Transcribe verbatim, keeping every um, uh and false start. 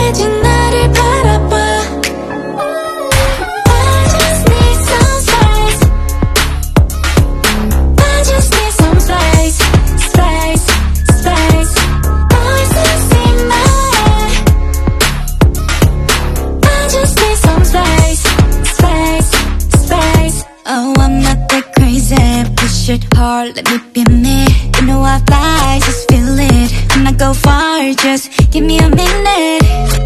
이제 나를 바라봐. Oh, I'm not that crazy. Push it hard, let me be me. You know I fly, just feel it. When I go far, just give me a minute.